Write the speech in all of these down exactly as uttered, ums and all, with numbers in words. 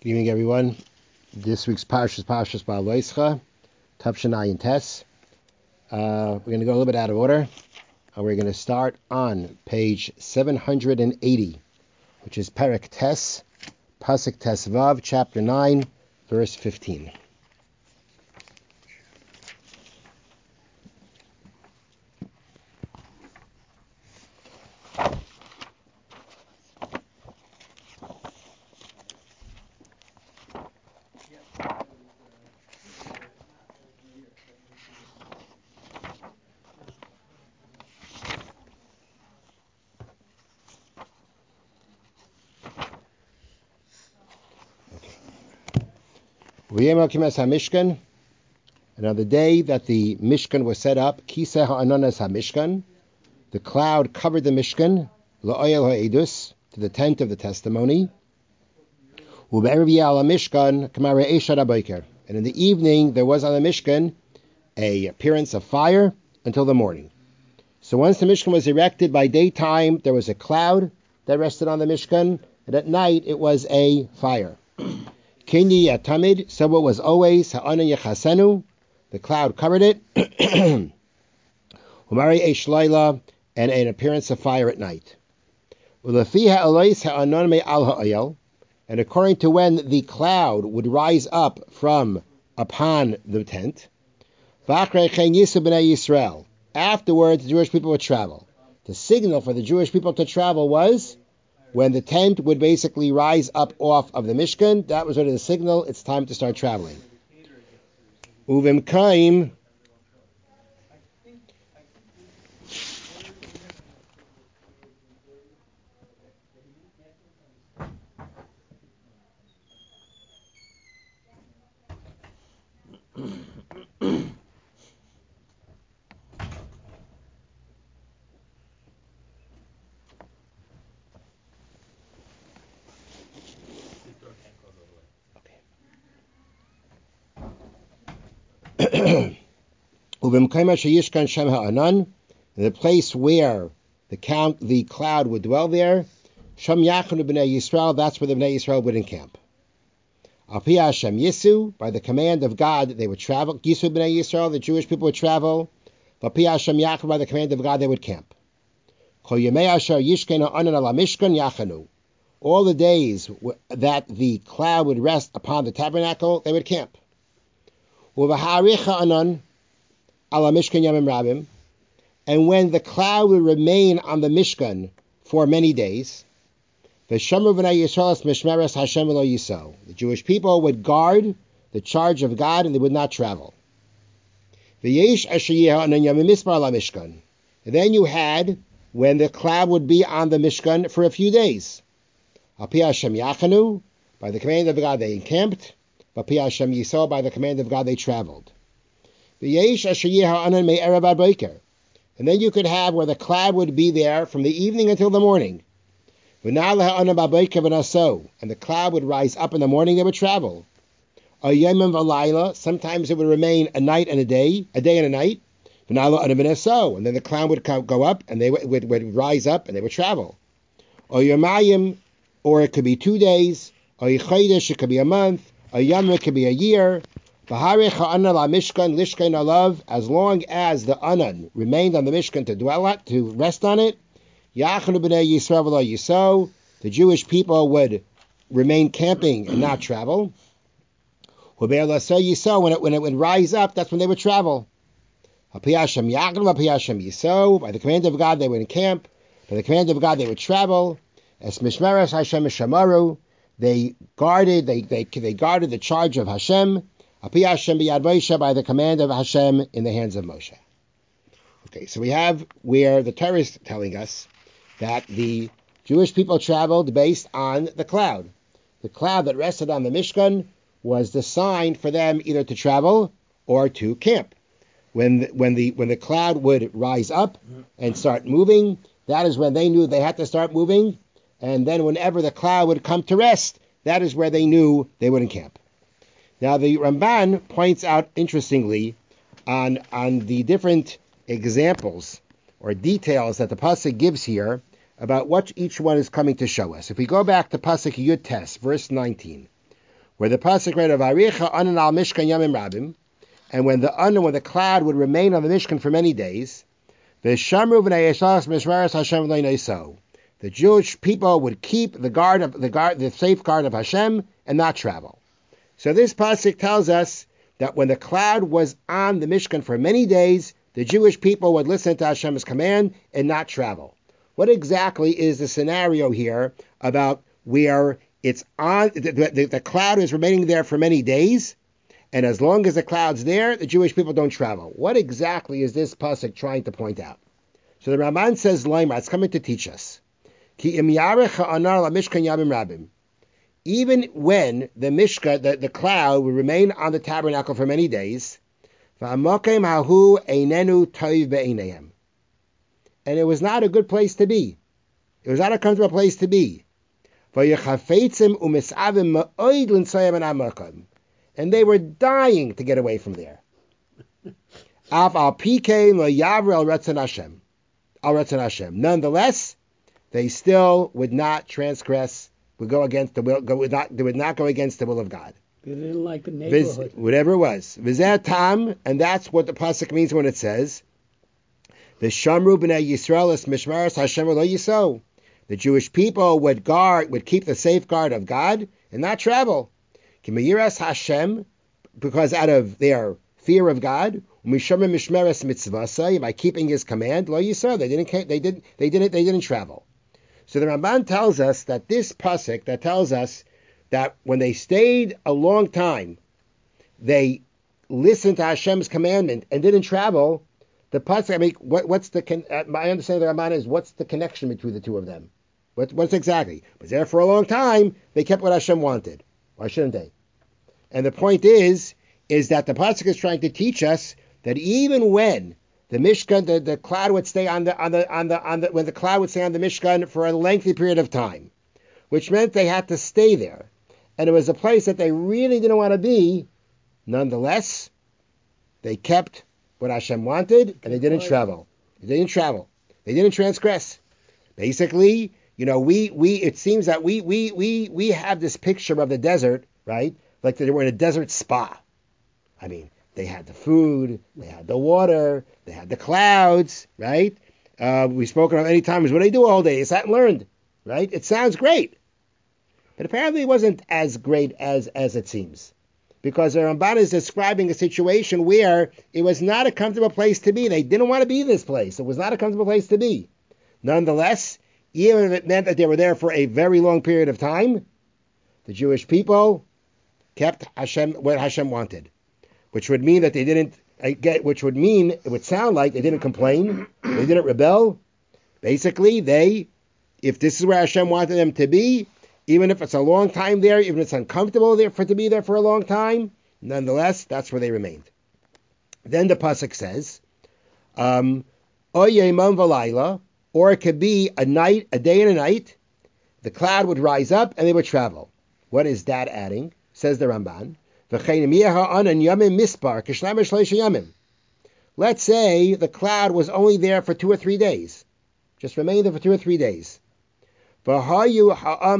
Good evening, everyone. This week's Parsha is Parshas Ba'aloischa, Tavshin Ayin Tes. Uh, we're going to go a little bit out of order. Uh, we're going to start on page seven hundred eighty, which is Perek Tes, Pasuk Tes Vav, chapter nine, verse fifteen. HaMishkan, and on the day that the Mishkan was set up, Kiseh ha'ananas HaMishkan, the cloud covered the Mishkan, la'oyel ha'edus, to the tent of the testimony, u'be'erev yeh Mishkan, k'mar re'esh ha'boker, and in the evening there was on the Mishkan a appearance of fire until the morning. So once the Mishkan was erected, by daytime there was a cloud that rested on the Mishkan, and at night it was a fire. Kinyi yatamid, so it was always, ha'anan yechasenu, the cloud covered it, Humari eish laila, and an appearance of fire at night. Ulefi ha'alois ha'anan me'al ha'ayel, and according to when the cloud would rise up from upon the tent, v'achrei chen yisu b'nei Yisrael, afterwards the Jewish people would travel. The signal for the Jewish people to travel was when the tent would basically rise up off of the Mishkan. That was sort of the signal, it's time to start traveling. Uvim kaim, Uvim kaim asher yishkan shem ha'anan, in the place where the count, the cloud would dwell there, Shem Yachanu b'nei Yisrael, that's where the b'nei Yisrael would encamp. Al pi Hashem Yisu, by the command of God, they would travel. Yisu b'nei Yisrael, the Jewish people would travel. Al pi Hashem Yachanu, by the command of God, they would camp. Kol yemei asher yishken ha'anan ala mishkan yachanu. All the days that the cloud would rest upon the tabernacle, they would camp. Uv'ha'arich ha'anan ala mishkan yamim rabim. And when the cloud would remain on the Mishkan for many days, the Jewish people would guard the charge of God and they would not travel. And then you had when the cloud would be on the Mishkan for a few days. By the command of God they encamped, by the command of God they traveled. And then you could have where the cloud would be there from the evening until the morning. And the cloud would rise up in the morning, they would travel. Sometimes it would remain a night and a day, a day and a night. And then the cloud would go up and they would, would, would rise up and they would travel. Or it could be two days, or it could be a month, or it could be a year. As long as the Anan remained on the Mishkan to dwell at, to rest on it, the Jewish people would remain camping and not travel. When it, when it would rise up, that's when they would travel. By the command of God, they would encamp. By the command of God, they would travel. As Mishmeres Hashem Shamaru, they guarded, they, they, they guarded the charge of Hashem. By the command of Hashem in the hands of Moshe. Okay, so we have where the Torah is telling us that the Jewish people traveled based on the cloud. The cloud that rested on the Mishkan was the sign for them either to travel or to camp. When the, when the when the cloud would rise up and start moving, that is when they knew they had to start moving. And then whenever the cloud would come to rest, that is where they knew they would encamp. Now the Ramban points out interestingly on, on the different examples or details that the Pasuk gives here about what each one is coming to show us. If we go back to Pasuk Yud Tes, verse nineteen, where the pasuk read of Aricha Anan al Mishkan Yamim Rabim, and when the Anan, when the cloud would remain on the Mishkan for many days, the Shamru v'nei Yeshlas Mishmaras Hashem v'nei so. The Jewish people would keep the guard of the guard, the safeguard of Hashem, and not travel. So this pasuk tells us that when the cloud was on the Mishkan for many days, the Jewish people would listen to Hashem's command and not travel. What exactly is the scenario here about where it's on, the, the, the cloud is remaining there for many days, and as long as the cloud's there, the Jewish people don't travel? What exactly is this pasuk trying to point out? So the Ramban says, Laima, it's coming to teach us. Ki im yarech ha'anar la'mishkan yamim rabim. Even when the mishka, the, the cloud, would remain on the tabernacle for many days, v'amokem hahu einenu toiv be'einehem. And it was not a good place to be. It was not a comfortable place to be. V'yechafetzim u'misavim ma'oid l'nsoyem and amokem. And they were dying to get away from there. Av al pikein lo yavru al ratzon Hashem. Al ratzon Hashem. Nonetheless, they still would not transgress, would go against the will, go, would not, they would not go against the will of God. They didn't like the neighborhood. Viz, whatever it was. V'zeh tam, and that's what the pasuk means when it says, V'shamru b'nei Yisrael es mishmaras Hashem lo yiso. The Jewish people would guard, would keep the safeguard of God and not travel. K'meyiras Hashem, because out of their fear of God, u'mishamim mishmeres mitzvasai, by keeping His command, lo yiso. They didn't, they didn't, they didn't, they didn't travel. So the Ramban tells us that this pasuk that tells us that when they stayed a long time, they listened to Hashem's commandment and didn't travel. The pasuk, I mean, what, what's the? Con- uh, my understanding of the Ramban is what's the connection between the two of them? What, what's exactly? But there for a long time, they kept what Hashem wanted. Why shouldn't they? And the point is, is that the pasuk is trying to teach us that even when the Mishkan, the, the cloud would stay on the on the on the on the when the cloud would stay on the Mishkan for a lengthy period of time, which meant they had to stay there, and it was a place that they really didn't want to be. Nonetheless, they kept what Hashem wanted, and they didn't travel. They didn't travel. They didn't transgress. Basically, you know, we we it seems that we we we we have this picture of the desert, right? Like they were in a desert spa. I mean, they had the food, they had the water, they had the clouds, right? Uh, we've spoken of many times what do they do all day? They sat and learned, right? It sounds great. But apparently it wasn't as great as, as it seems. Because the Ramban is describing a situation where it was not a comfortable place to be. They didn't want to be in this place. It was not a comfortable place to be. Nonetheless, even if it meant that they were there for a very long period of time, the Jewish people kept Hashem what Hashem wanted. Which would mean that they didn't get, which would mean, it would sound like they didn't complain, they didn't rebel. Basically, they, if this is where Hashem wanted them to be, even if it's a long time there, even if it's uncomfortable there for to be there for a long time, nonetheless, that's where they remained. Then the pasuk says, um, or it could be a night, a day and a night, the cloud would rise up and they would travel. What is that adding? Says the Ramban. Let's say the cloud was only there for two or three days. Just remained there for two or three days. You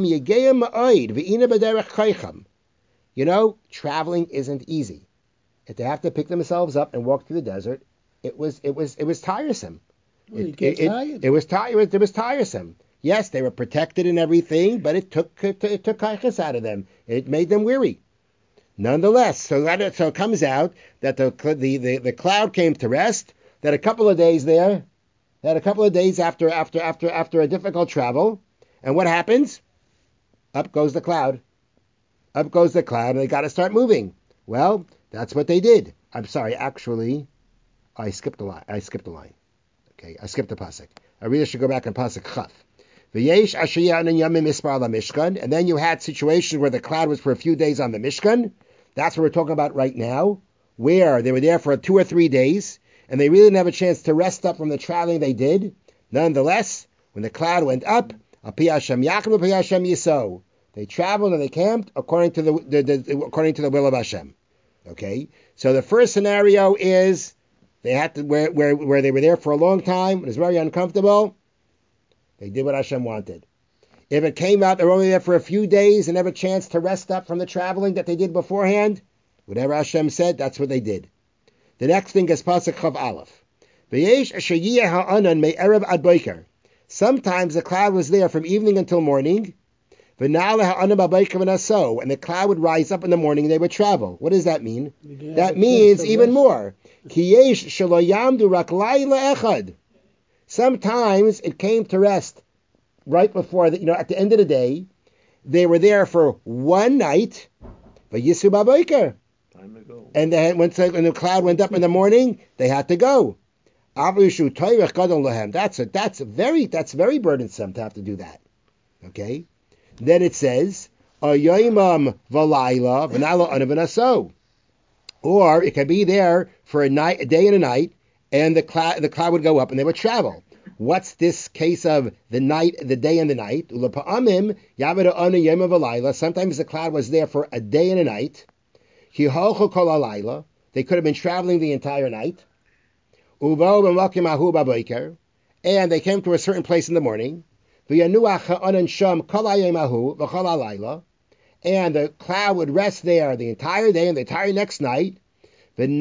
know, traveling isn't easy. If they have to pick themselves up and walk through the desert, it was it was it was tiresome. Well, it, it, it, it was tired. It was tiresome. Yes, they were protected and everything, but it took it, it took kaiches out of them. It made them weary. Nonetheless, so that so it comes out that the, the the the cloud came to rest. That a couple of days there, that a couple of days after after after after a difficult travel, and what happens? Up goes the cloud. Up goes the cloud, and they got to start moving. Well, that's what they did. I'm sorry, actually, I skipped a line. I skipped a line. Okay, I skipped the pasuk. I really should go back and pasuk chaf. V'yesh ashiyan and yamim mispar la mishkan, and then you had situations where the cloud was for a few days on the Mishkan. That's what we're talking about right now, where they were there for two or three days, and they really didn't have a chance to rest up from the traveling they did. Nonetheless, when the cloud went up, they traveled and they camped according to the, the, the according to the will of Hashem. Okay, so the first scenario is they had to where where where they were there for a long time. It was very uncomfortable. They did what Hashem wanted. If it came out, they were only there for a few days and never a chance to rest up from the traveling that they did beforehand. Whatever Hashem said, that's what they did. The next thing is Pasuk Chav Aleph. Sometimes the cloud was there from evening until morning. And the cloud would rise up in the morning and they would travel. What does that mean? That means even more. Sometimes it came to rest right before, the, you know, at the end of the day. They were there for one night. Time to go. And then once the, when the cloud went up in the morning, they had to go. That's a, that's a very that's very burdensome to have to do that. Okay. Then it says, or it could be there for a night, a day and a night, and the cloud the cloud would go up and they would travel. What's this case of the night, the day and the night? Sometimes the cloud was there for a day and a night. They could have been traveling the entire night. And they came to a certain place in the morning. And the cloud would rest there the entire day and the entire next night. And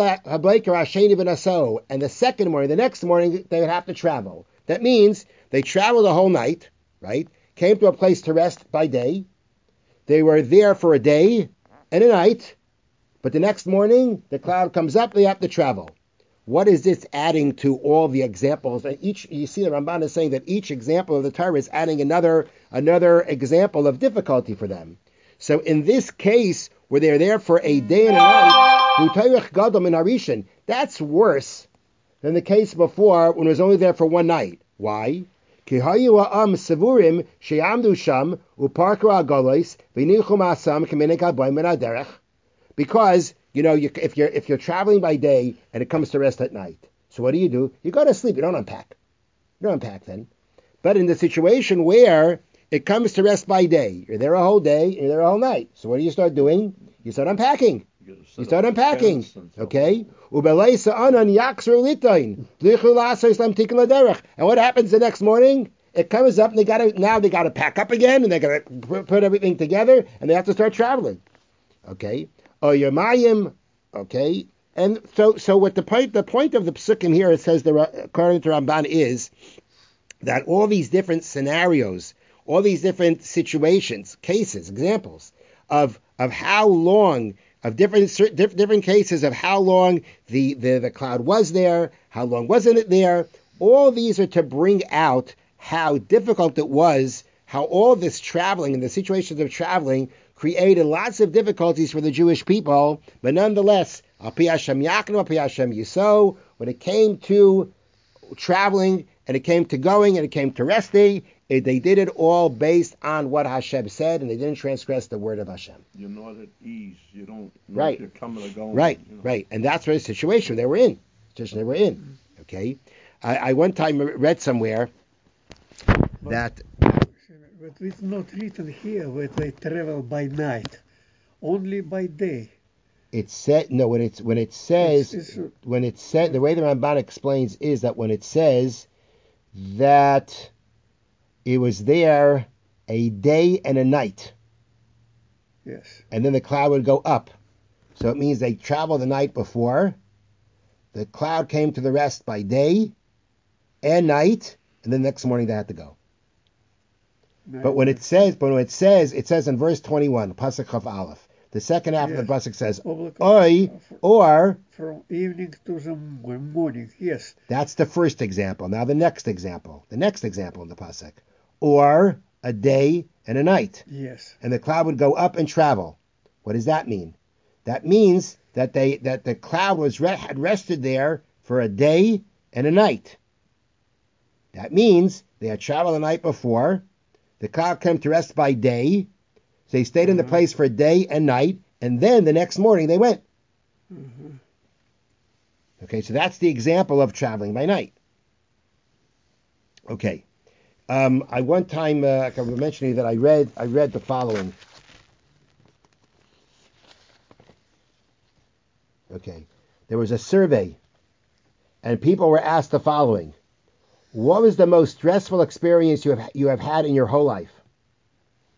the second morning, the next morning, they would have to travel. That means they traveled the whole night, right? Came to a place to rest by day. They were there for a day and a night. But the next morning, the cloud comes up, they have to travel. What is this adding to all the examples? Each, you see, the Ramban is saying that each example of the Torah is adding another another example of difficulty for them. So in this case, where they're there for a day and a night, that's worse than the case before when it was only there for one night. Why? Because you know, you, if you're if you're traveling by day and it comes to rest at night, so what do you do? You go to sleep. You don't unpack. You don't unpack then. But in the situation where it comes to rest by day, you're there a whole day, you're there a whole night. So what do you start doing? You start unpacking. You, you start unpacking. Okay. And what happens the next morning? It comes up and they gotta now they gotta pack up again and they gotta put everything together and they have to start traveling. Okay. Or your mayim, okay, and so so what the point the point of the psukim here, it says the according to Ramban, is that all these different scenarios, all these different situations, cases, examples of of how long of different different cases of how long the, the the cloud was there, how long wasn't it there. All these are to bring out how difficult it was, how all this traveling and the situations of traveling created lots of difficulties for the Jewish people, but nonetheless, when it came to traveling, and it came to going, and it came to resting, it, they did it all based on what Hashem said, and they didn't transgress the word of Hashem. You're not at ease. You don't know right. if you're coming or going. Right, you know. right. And that's the situation they were in. Situation they were in. Okay? I, I one time read somewhere that... But it's not written here that they travel by night, only by day. It said no when it's when it says it's, it's, when it said the way the Ramban explains is that when it says that it was there a day and a night. Yes. And then the cloud would go up. So it means they traveled the night before. The cloud came to the rest by day and night, and then the next morning they had to go. But when it says, but when it says, it says in verse twenty-one, Pasuk Chav Aleph, the second half yes. of the Pasuk says, Oi, or... From evening to the morning, yes. That's the first example. Now the next example, the next example in the Pasuk, or a day and a night. Yes. And the cloud would go up and travel. What does that mean? That means that they that the cloud was re- had rested there for a day and a night. That means they had traveled the night before. The cloud came to rest by day. So they stayed mm-hmm. in the place for a day and night, and then the next morning they went. Mm-hmm. Okay, so that's the example of traveling by night. Okay. Um, I one time, uh, I was mentioning that I read I read the following. Okay. There was a survey, and people were asked the following. What was the most stressful experience you have you have had in your whole life?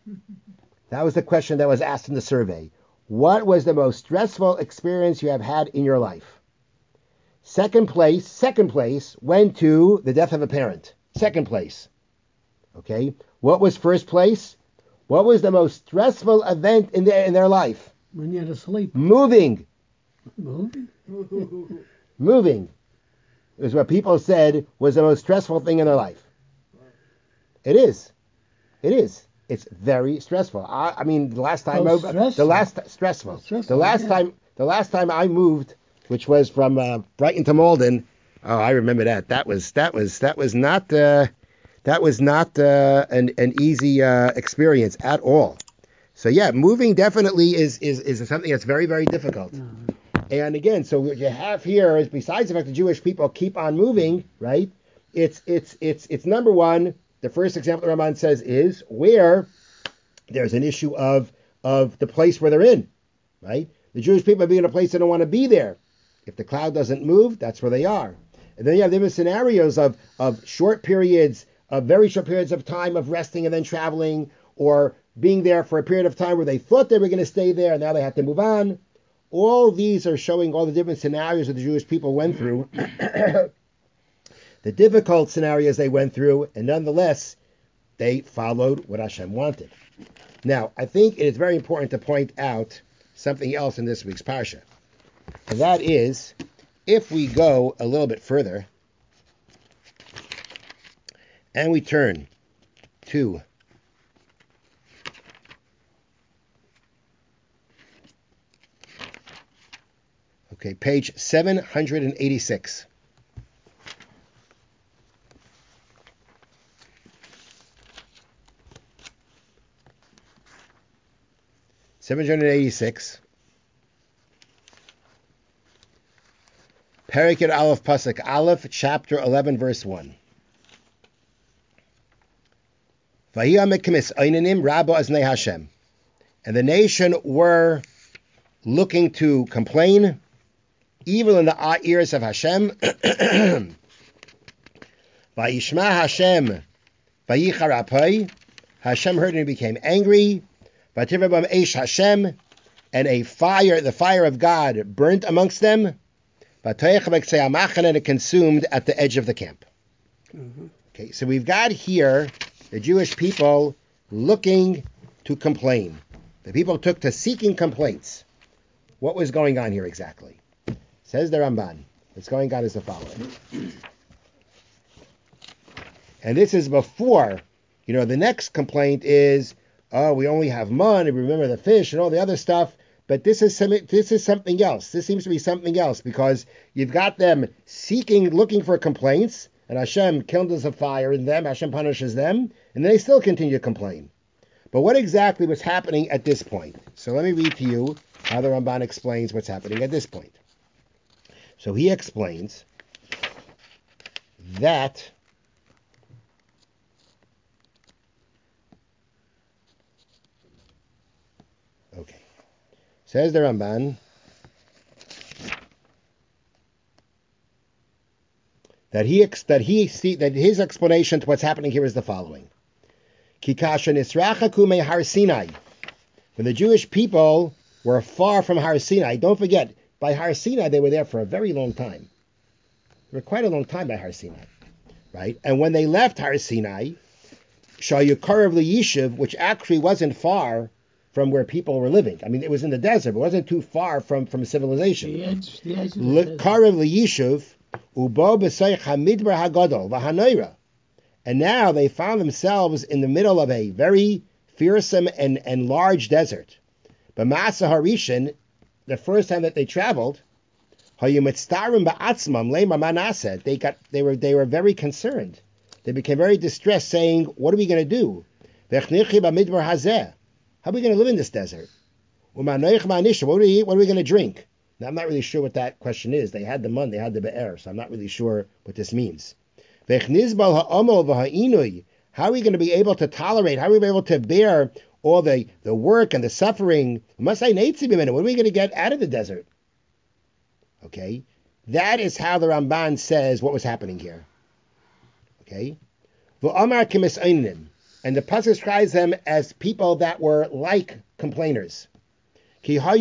That was the question that was asked in the survey. What was the most stressful experience you have had in your life? Second place, second place went to the death of a parent. Second place. Okay. What was first place? What was the most stressful event in their in their life? When you're asleep. Moving. Moving? Moving is what people said was the most stressful thing in their life. It is. It is. It's very stressful. I, I mean, the last time, Oh, I, stressful. the last stressful, Stressful, the last yeah. time, the last time I moved, which was from uh, Brighton to Malden. Oh, I remember that. That was that was that was not uh, that was not uh, an an easy uh, experience at all. So yeah, moving definitely is is is something that's very very difficult. Mm. And again, so what you have here is, besides the fact that Jewish people keep on moving, right? It's it's it's it's number one. The first example the Ramban says is where there's an issue of of the place where they're in, right? The Jewish people are being in a place they don't want to be there. If the cloud doesn't move, that's where they are. And then you have different scenarios of of short periods, of very short periods of time of resting and then traveling, or being there for a period of time where they thought they were going to stay there and now they have to move on. All these are showing all the different scenarios that the Jewish people went through, the difficult scenarios they went through, and nonetheless, they followed what Hashem wanted. Now, I think it is very important to point out something else in this week's Parsha, and that is, if we go a little bit further, and we turn to Okay, page seven hundred eighty-six. seven hundred eighty-six. Perikir Aleph Pasuk Aleph, chapter eleven, verse one. Vayia Mekimis Einanim Rabba Aznei Hashem. And the nation were looking to complain, evil in the ears of Hashem. Vayishma Hashem Vayicharapay. Hashem heard and became angry. Vativabam Eish Hashem, and a fire, the fire of God, burnt amongst them. Vatoyach and it consumed at the edge of the camp. Mm-hmm. Okay, so we've got here the Jewish people looking to complain. The people took to seeking complaints. What was going on here exactly? Says the Ramban. What's going on is the following. And this is before, you know, the next complaint is, oh, we only have money, remember the fish and all the other stuff. But this is some, this is something else. This seems to be something else, because you've got them seeking, looking for complaints, and Hashem kindles a fire in them, Hashem punishes them, and they still continue to complain. But what exactly was happening at this point? So let me read to you how the Ramban explains what's happening at this point. So he explains that okay. Says the Ramban that he that he see that his explanation to what's happening here is the following: Kikasha nisrachaku me Har Sinai. When the Jewish people were far from Har Sinai, don't forget, by Har Sinai they were there for a very long time. They were quite a long time by Har Sinai, right? And when they left Har Sinai, Shayukarav Yishuv, which actually wasn't far from where people were living. I mean, it was in the desert, but it wasn't too far from, from civilization. The edge, the edge of the desert. Karav Yishuv, Ubo B'Seich HaMidbar HaGadol V'Hanoira. And now they found themselves in the middle of a very fearsome and, and large desert. But Masa Harishan, the first time that they traveled, they got they were they were very concerned. They became very distressed, saying, "What are we going to do? How are we going to live in this desert? What are we, what are we going to drink?" Now, I'm not really sure what that question is. They had the mun, they had the be'er, so I'm not really sure what this means. How are we going to be able to tolerate? How are we able to bear all the, the work and the suffering? What are we going to get out of the desert? Okay, that is how the Ramban says what was happening here. Okay, And the pasuk describes them as people that were like complainers. Because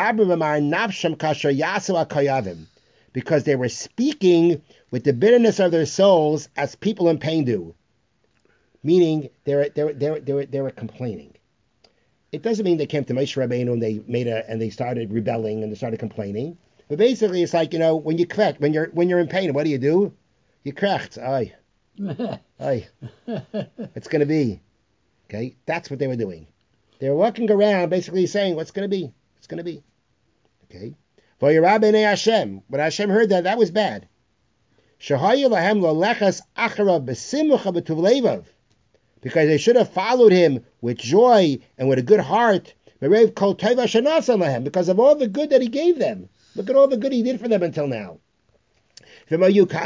they were speaking with the bitterness of their souls as people in pain do. Meaning they were, they were, they were, they were, they were complaining. It doesn't mean they came to Moshe Rabbeinu and they made a and they started rebelling and they started complaining. But basically, it's like, you know, when you krecht, when you're when you're in pain, what do you do? You krecht. Aye, aye. It's going to be. Okay, that's what they were doing. They were walking around, basically saying, "What's going to be? It's going to be." Okay. V'yirah b'nei Hashem. When Hashem heard that, that was bad. Shehayu lahem lo lechas acharav b'simcha b'tuv levav. Because they should have followed him with joy and with a good heart, because of all the good that he gave them. Look at all the good he did for them until now. And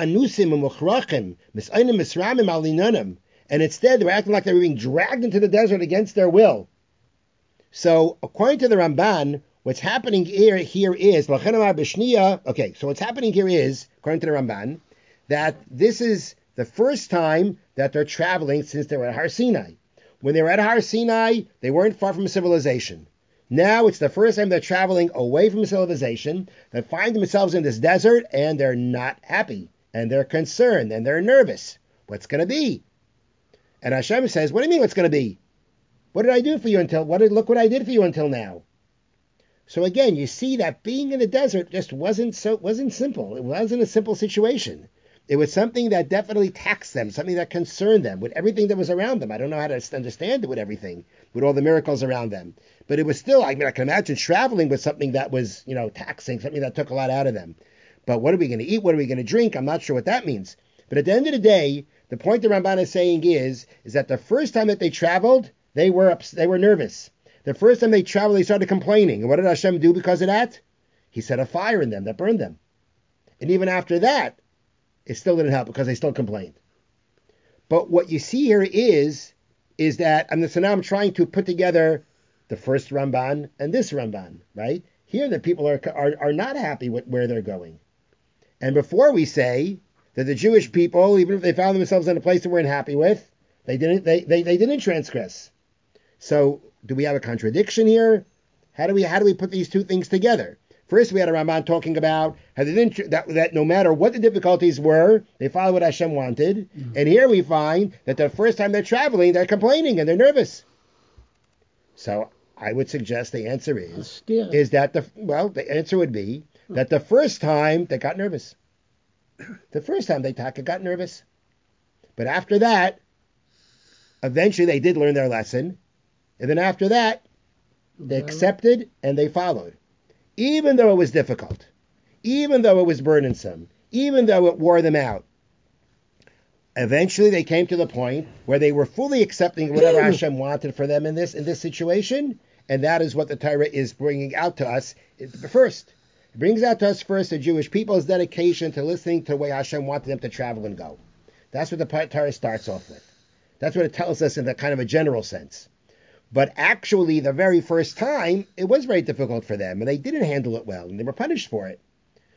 instead, they were acting like they were being dragged into the desert against their will. So, according to the Ramban, what's happening here, here is, okay, so what's happening here is, according to the Ramban, that this is the first time that they're traveling since they were at Har Sinai. When they were at Har Sinai, they weren't far from civilization. Now it's the first time they're traveling away from civilization. They find themselves in this desert and they're not happy. And they're concerned and they're nervous. What's going to be? And Hashem says, what do you mean what's going to be? What did I do for you until, what did, look what I did for you until now. So again, you see that being in the desert just wasn't so, wasn't simple. It wasn't a simple situation. It was something that definitely taxed them, something that concerned them with everything that was around them. I don't know how to understand it with everything, with all the miracles around them. But it was still, I mean, I can imagine traveling with something that was, you know, taxing, something that took a lot out of them. But what are we going to eat? What are we going to drink? I'm not sure what that means. But at the end of the day, the point the Ramban is saying is, is that the first time that they traveled, they were ups- they were nervous. The first time they traveled, they started complaining. And what did Hashem do because of that? He set a fire in them that burned them. And even after that, it still didn't help because they still complained. But what you see here is, is that, and so now I'm trying to put together the first Ramban and this Ramban, right? Here the people are, are, are not happy with where they're going. And before we say that the Jewish people, even if they found themselves in a place they weren't happy with, they didn't, they, they, they didn't transgress. So do we have a contradiction here? How do we, how do we put these two things together? First, we had a Ramban talking about how they didn't, that, that no matter what the difficulties were, they followed what Hashem wanted. Mm-hmm. And here we find that the first time they're traveling, they're complaining and they're nervous. So I would suggest the answer is, is that the, well, the answer would be that the first time they got nervous. The first time they got nervous. But after that, eventually they did learn their lesson. And then after that, they accepted and they followed. Even though it was difficult, even though it was burdensome, even though it wore them out, eventually they came to the point where they were fully accepting whatever Hashem wanted for them in this in this situation, and that is what the Torah is bringing out to us first. It brings out to us first the Jewish people's dedication to listening to the way Hashem wanted them to travel and go. That's what the Torah starts off with. That's what it tells us in the kind of a general sense. But actually, the very first time, it was very difficult for them, and they didn't handle it well, and they were punished for it.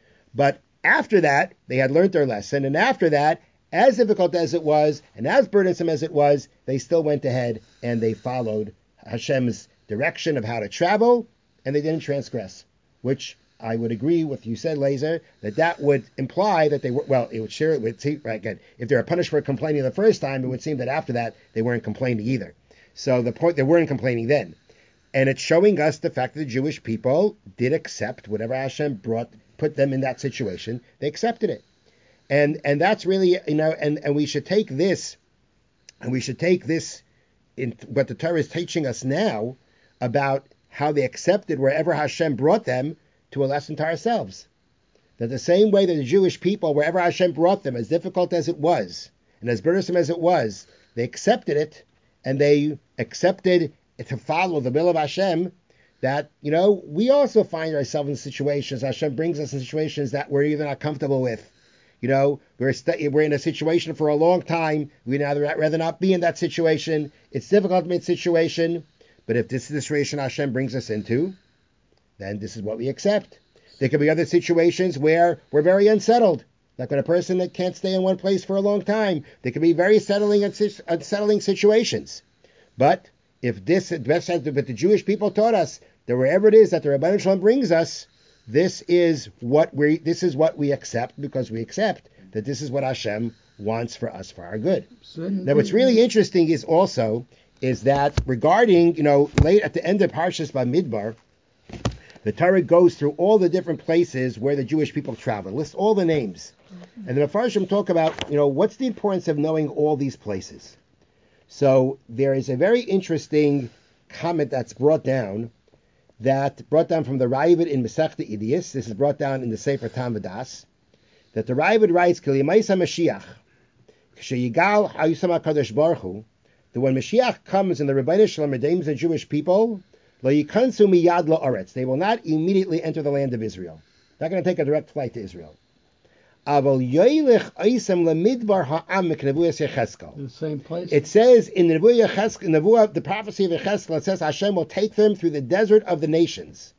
But after that, they had learned their lesson, and after that, as difficult as it was, and as burdensome as it was, they still went ahead and they followed Hashem's direction of how to travel, and they didn't transgress, which I would agree with you said, Laser, that that would imply that they were, well, it would share it with, right, again, if they were punished for complaining the first time, it would seem that after that, they weren't complaining either. So the point, they weren't complaining then. And it's showing us the fact that the Jewish people did accept whatever Hashem brought, put them in that situation. They accepted it. And and that's really, you know, and, and we should take this, and we should take this in what the Torah is teaching us now about how they accepted wherever Hashem brought them to a lesson to ourselves. That the same way that the Jewish people, wherever Hashem brought them, as difficult as it was, and as burdensome as it was, they accepted it, and they accepted to follow the will of Hashem, that, you know, we also find ourselves in situations, Hashem brings us in situations that we're either not comfortable with. You know, we're st- we're in a situation for a long time. We'd rather not be in that situation. It's difficult to be in a situation, but if this is the situation Hashem brings us into, then this is what we accept. There could be other situations where we're very unsettled. Like when a person that can't stay in one place for a long time, they can be very settling unsettling situations. But if this, but the Jewish people taught us that wherever it is that the Rebbeinu Shalom brings us, this is what we this is what we accept, because we accept that this is what Hashem wants for us for our good. Now, what's really interesting is also is that regarding, you know, late at the end of Parshas Bamidbar, the Torah goes through all the different places where the Jewish people travel, lists all the names, and the Mefarshim talk about, you know, what's the importance of knowing all these places. So there is a very interesting comment that's brought down, that brought down from the Raavad in Masechta Idiyos. This is brought down in the Sefer Tam V'das, that the Raavad writes, "K'li Yemaisa Mashiach, k'sheyigal ha'yusam HaKadosh Baruch Hu," that when Mashiach comes and the Rebbeinu Shalom redeems the Jewish people, lo yikansu miyad la'aretz, they will not immediately enter the land of Israel. They're not going to take a direct flight to Israel. Aval yoylech oisem lemidbar ha'am k'nevuas Yecheskel. In the same place. It says in the Nevuah Yecheskel, in the, Nevuah, the prophecy of Yecheskel, it says Hashem will take them through the desert of the nations.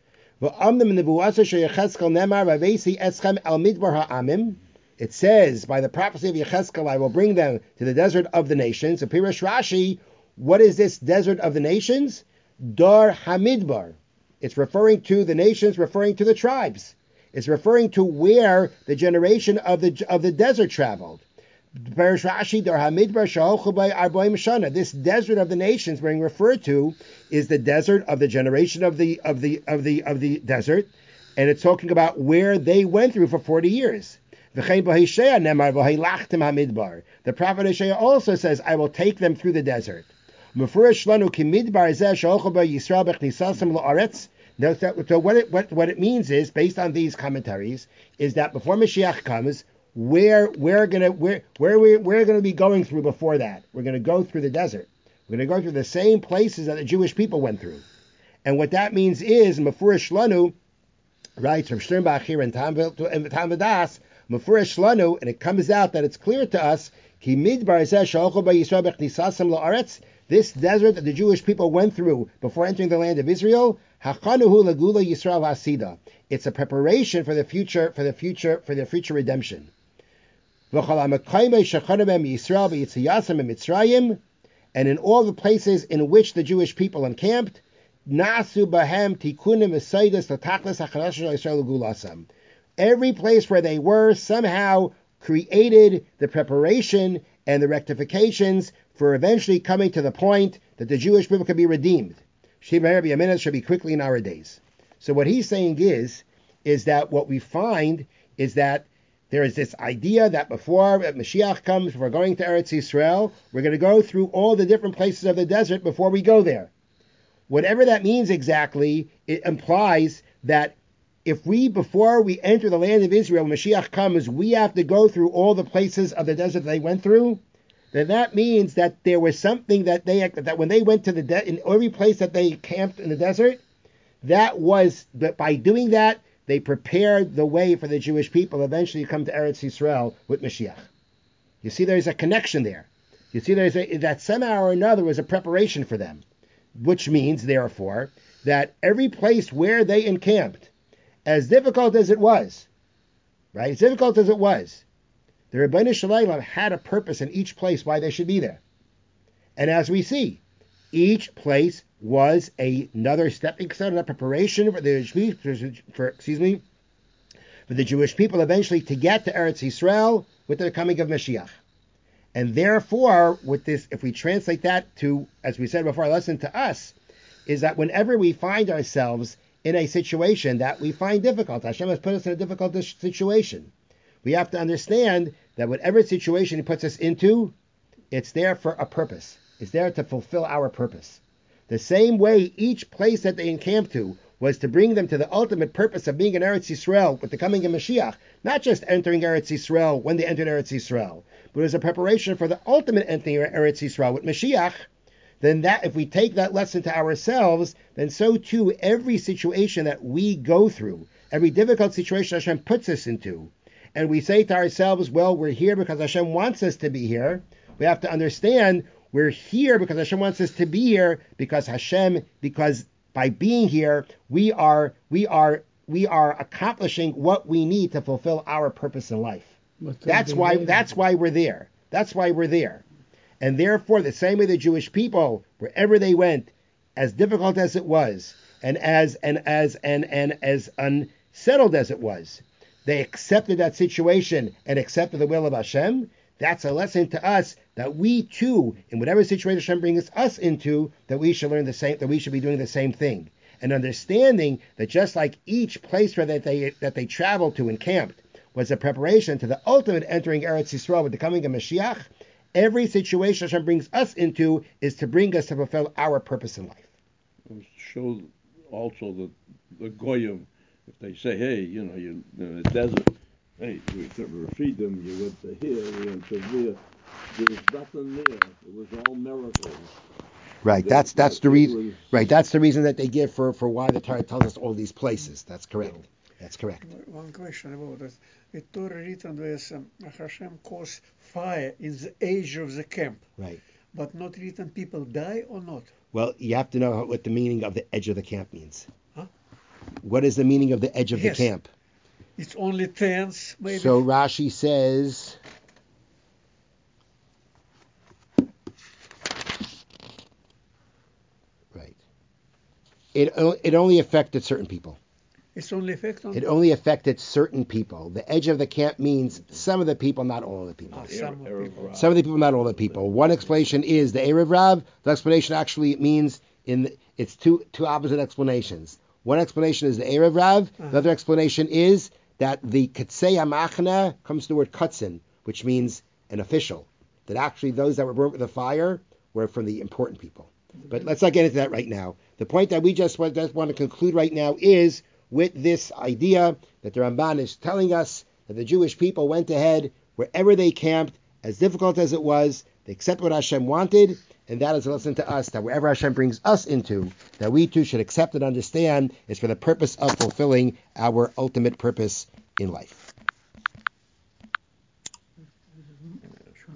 It says by the prophecy of Yecheskel, I will bring them to the desert of the nations. So Pirush Rashi, what is this desert of the nations? Dar Hamidbar. It's referring to the nations, referring to the tribes. It's referring to where the generation of the of the desert traveled. This desert of the nations being referred to is the desert of the generation of the of the of the of the desert, and it's talking about where they went through for forty years. The prophet Isaiah also says, I will take them through the desert. Now, so what it, what, what it means is, based on these commentaries, is that before Mashiach comes, where we're gonna where where we we're gonna be going through before that, we're gonna go through the desert. We're gonna go through the same places that the Jewish people went through, and what that means is Mefurish Lanu, right, from Sternbach here in Tam V'das, Mefurish Lanu, and it comes out that it's clear to us, Ki midbar zeh she'olchu b'Yisrael b'chnisasam la'aretz, this desert that the Jewish people went through before entering the land of Israel, Hachanuhu Lagula Yisrael Hasida. It's a preparation for the future, for the future, for the future redemption. And in all the places in which the Jewish people encamped, Nasu Bahem Tikunim Esaidas Latachlas Hachanash Yisrael Gulasam. Every place where they were somehow created the preparation and the rectifications for eventually coming to the point that the Jewish people could be redeemed. Sheba should be quickly in our days. So what he's saying is, is that what we find is that there is this idea that before Mashiach comes, we're going to Eretz Yisrael, we're going to go through all the different places of the desert before we go there. Whatever that means exactly, it implies that if we, before we enter the land of Israel, when Mashiach comes, we have to go through all the places of the desert they went through, then that means that there was something that they, that when they went to the, de- in every place that they camped in the desert, that was, that by doing that, they prepared the way for the Jewish people eventually to come to Eretz Yisrael with Mashiach. You see, there's a connection there. You see, there's a, that somehow or another was a preparation for them, which means, therefore, that every place where they encamped, as difficult as it was, right, as difficult as it was, the Rebbeinu Shalom had a purpose in each place why they should be there. And as we see, each place was a, another stepping stone, a preparation for the for excuse me, for the Jewish people eventually to get to Eretz Yisrael with the coming of Mashiach. And therefore, with this, if we translate that to, as we said before, our lesson to us, is that whenever we find ourselves in a situation that we find difficult, Hashem has put us in a difficult situation, we have to understand that whatever situation He puts us into, it's there for a purpose. It's there to fulfill our purpose. The same way each place that they encamped to was to bring them to the ultimate purpose of being in Eretz Yisrael with the coming of Mashiach, not just entering Eretz Yisrael when they entered Eretz Yisrael, but as a preparation for the ultimate entering Eretz Yisrael with Mashiach. Then that, if we take that lesson to ourselves, then so too every situation that we go through, every difficult situation Hashem puts us into, and we say to ourselves, well, we're here because Hashem wants us to be here, we have to understand we're here because Hashem wants us to be here, because Hashem, because by being here, we are, we are, we are accomplishing what we need to fulfill our purpose in life. But That's why that's why we're there. That's why we're there. And therefore, the same way the Jewish people, wherever they went, as difficult as it was, and as and as and and as unsettled as it was, they accepted that situation and accepted the will of Hashem. That's a lesson to us that we too, in whatever situation Hashem brings us into, that we should learn the same, that we should be doing the same thing, and understanding that just like each place where that they that they traveled to and camped was a preparation to the ultimate entering Eretz Yisrael with the coming of Mashiach, every situation Hashem brings us into is to bring us to fulfill our purpose in life. It shows also that the goyim, if they say, hey, you know, you in the desert, hey, we could feed them. You went to here, you went to there. There was nothing there. It was all miracles. Right. That's that's the It reason. was- Right. That's the reason that they give for, for why the Torah tells us all these places. That's correct. That's correct. One question about that. The Torah written with um, Hashem caused fire in the edge of the camp, Right. but not written people die or not. Well, you have to know what the meaning of the edge of the camp means. Huh? What is the meaning of the edge of Yes. the camp? It's only tents, maybe. So Rashi says, right. It o- it only affected certain people. It's only effect on It only affected certain people. The edge of the camp means some of the people, not all of the people. Ah, some of Erev people. Rav. Some of the people, not all the people. One explanation is the Erev Rav. The explanation actually means in the, it's two two opposite explanations. One explanation is the Erev Rav. Uh-huh. The other explanation is that the Katsei HaMachna comes from the word Katzin, which means an official. That actually those that were burnt with the fire were from the important people. But let's not get into that right now. The point that we just want, just want to conclude right now is with this idea that the Ramban is telling us that the Jewish people went ahead wherever they camped, as difficult as it was, they accepted what Hashem wanted, and that is a lesson to us that wherever Hashem brings us into, that we too should accept and understand is for the purpose of fulfilling our ultimate purpose in life.